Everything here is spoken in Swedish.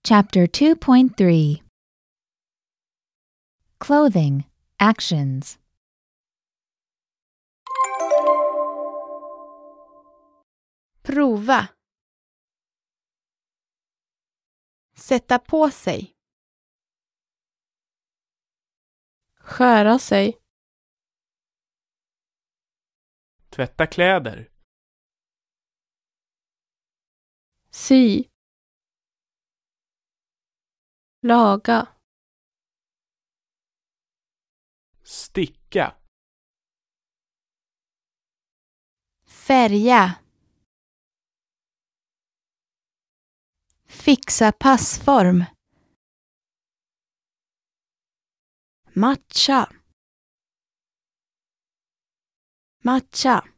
Chapter 2.3 Clothing, Actions. Prova. Sätta på sig. Skära sig. Tvätta kläder. Sy. Laga. Sticka. Färga. Fixa passform. Matcha. Matcha.